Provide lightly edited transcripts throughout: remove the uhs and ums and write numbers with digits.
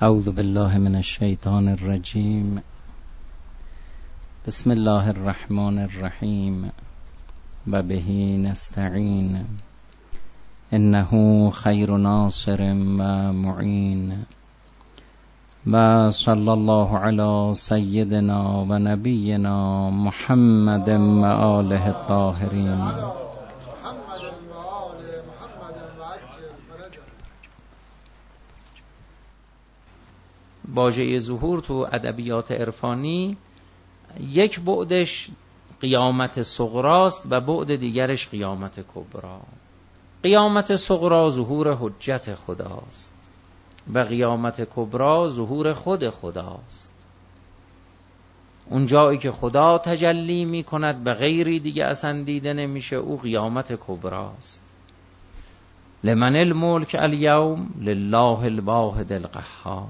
اعوذ بالله من الشیطان الرجیم. بسم الله الرحمن الرحیم و به نستعین انه خیر ناصر و معین و صلی الله علی سیدنا و نبینا محمد و آله الطاهرین. واژه ظهور تو ادبیات عرفانی یک بعدش قیامت صغراست و بعد دیگرش قیامت کبرا. قیامت صغرا ظهور حجت خداست و قیامت کبرا ظهور خود خداست. اون جایی که خدا تجلی می کند و غیری دیگه اصلا دیده نمیشه، او قیامت کبراست. لمن الملک الیوم لله الواحد القهار.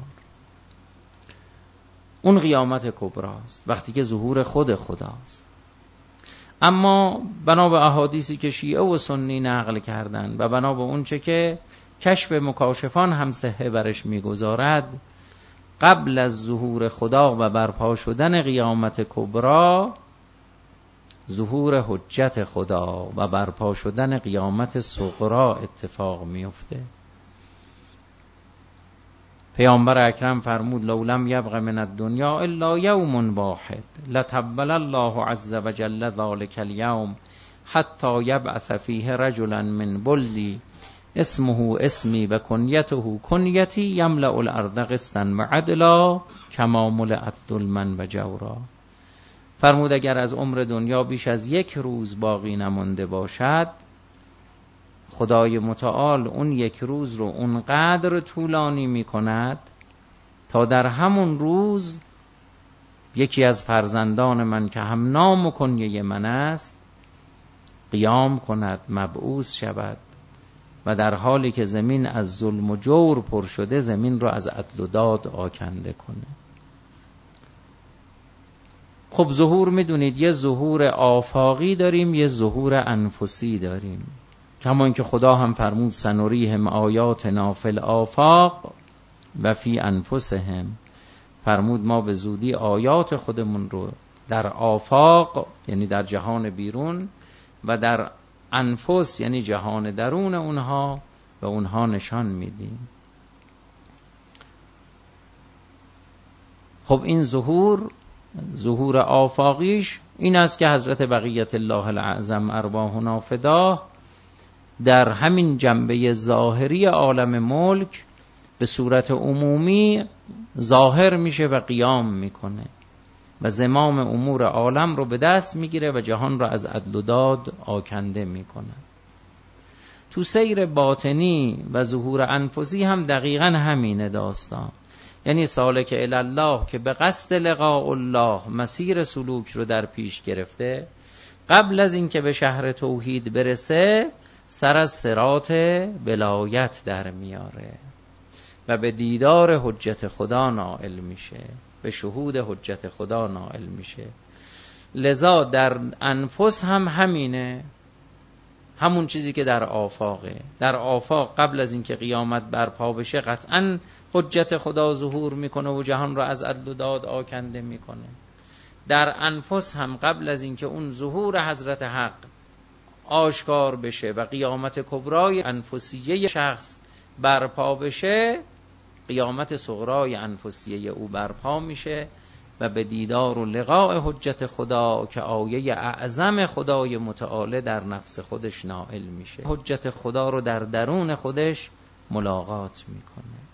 اون قیامت کبراست وقتی که ظهور خود خداست. اما بنا به احادیثی که شیعه و سنی نقل کردن و بنا به اون چه که کشف مکاشفان هم صحه برش میگذارد، قبل از ظهور خدا و برپا شدن قیامت کبرا ظهور حجت خدا و برپا شدن قیامت صغرا اتفاق میفته. پیامبر اکرم فرمود لولم یبق من الدنیا الا یوم واحد لتبل الله عز وجل ذلك اليوم حتی یبعث فیه رجلا من بلدی اسمه اسمی و کنیته کنیتی یملأ الارض قسطا و عدلا کما ملئت ظلما و جورا. فرمود اگر از عمر دنیا بیش از یک روز باقی نمانده باشد، خدای متعال اون یک روز رو اونقدر طولانی می کند تا در همون روز یکی از فرزندان من که هم نام و کنیه من است قیام کند، مبعوث شود و در حالی که زمین از ظلم و جور پر شده زمین رو از عدل و داد آکنده کنه. خب ظهور میدونید یه ظهور آفاقی داریم، یه ظهور انفسی داریم. کما اینکه خدا هم فرمود سنریهم آیاتنا فی الآفاق و فی انفسهم. فرمود ما به زودی آیات خودمون رو در آفاق یعنی در جهان بیرون و در انفس یعنی جهان درون اونها و اونها نشان میدیم. خب این ظهور آفاقیش این است که حضرت بقیت الله الاعظم ارواحنا فداه در همین جنبه ظاهری عالم ملک به صورت عمومی ظاهر میشه و قیام میکنه و زمام امور عالم رو به دست میگیره و جهان رو از عدل و داد آکنده میکنه. تو سیر باطنی و ظهور انفسی هم دقیقاً همینه داستان. یعنی سالک الی الله که به قصد لقاء الله مسیر سلوک رو در پیش گرفته، قبل از اینکه به شهر توحید برسه سر از صراط ولایت در میاره و به دیدار حجت خدا نائل میشه، به شهود حجت خدا نائل میشه. لذا در انفس هم همینه، همون چیزی که در آفاقه. در آفاق قبل از اینکه قیامت برپا بشه قطعاً حجت خدا ظهور میکنه و جهان را از عدل و داد آکنده میکنه. در انفس هم قبل از اینکه اون ظهور حضرت حق آشکار بشه و قیامت کبرای انفسیه شخص برپا بشه، قیامت صغرای انفسیه او برپا میشه و به دیدار و لقاء حجت خدا که آیه اعظم خدای متعال در نفس خودش نائل میشه. حجت خدا رو در درون خودش ملاقات میکنه.